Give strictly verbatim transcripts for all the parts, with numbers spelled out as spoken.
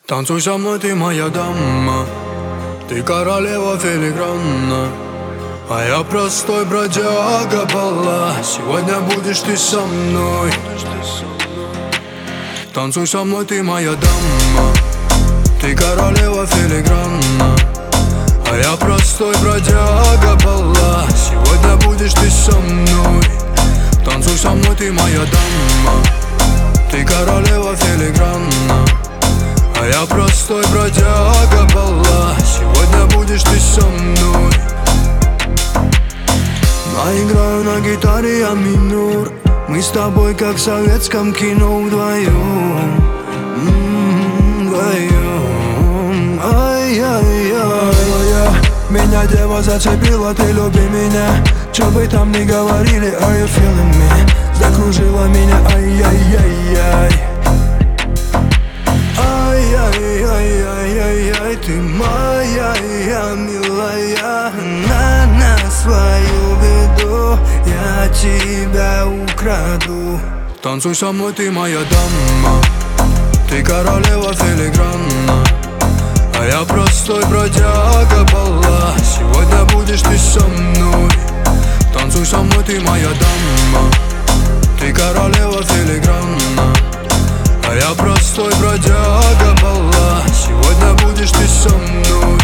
Танцуй со мной, ты моя дама, ты королева филигранна, а я простой бродяга бала. Сегодня будешь ты со мной. Танцуй со мной, ты моя дама, ты королева филигранна, а я простой бродяга бала. Сегодня будешь ты со мной. Танцуй со мной, ты моя дама, ты королева филигранна, а я простой бродяга бала. Сегодня будешь ты со мной. Наиграю на гитаре я минор, мы с тобой как в советском кино вдвоем, м-м, вдвоем. Ай-яй-яй, меня дева зацепила, ты люби меня. Чё бы там ни говорили, are you feeling me? Закружила меня, ай-яй-яй-яй. Ай-яй-яй-яй-яй, ты моя, я милая. На, на свою беду я тебя украду. Танцуй со мной, ты моя дама, ты королева филигранна, а я простой бродяга бала. Сегодня будешь ты со мной. Танцуй со мной, ты моя дама, ты королева филигранна, а я простой бродяга бала. Сегодня будешь ты со мной.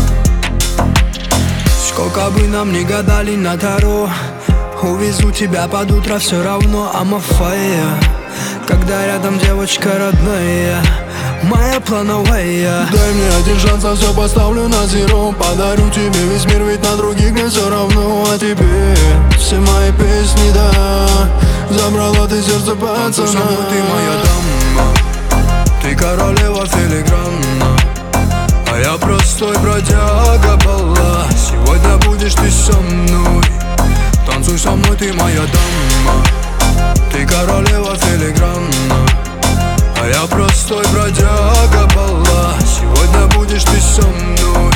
Сколько бы нам ни гадали на таро, увезу тебя под утро, все равно I'm a fire. Когда рядом девочка родная, моя плановая. Дай мне один шанс, а все поставлю на зеро. Подарю тебе весь мир, ведь на других мне все равно. А тебе все мои песни, да. Забрала ты сердце пацана. Танцуй со мной, ты моя дама, ты королева филигранна, а я простой бродяга бала. Сегодня будешь ты со мной. Танцуй со мной, ты моя дама, ты королева филигранна, а я простой бродяга бала. Сегодня будешь ты со мной.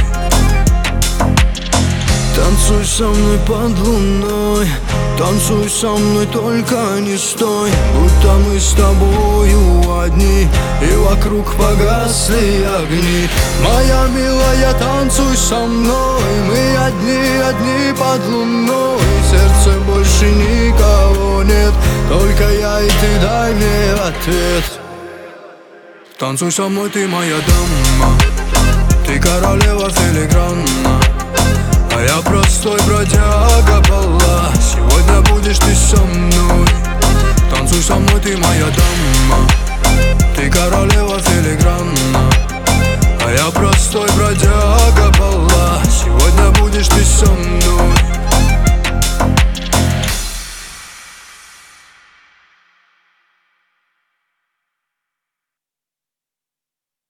Танцуй со мной под луной, танцуй со мной, только не стой. Будто мы с тобою одни, и вокруг погасли огни. Моя милая, танцуй со мной, мы одни, одни под луной. В сердце больше никого нет, только я и ты, дай мне ответ. Танцуй со мной, ты моя дама, ты королева филигранна, а я простой бродяга бала. Сегодня будешь ты со мной. Танцуй со мной, ты моя дама, ты королева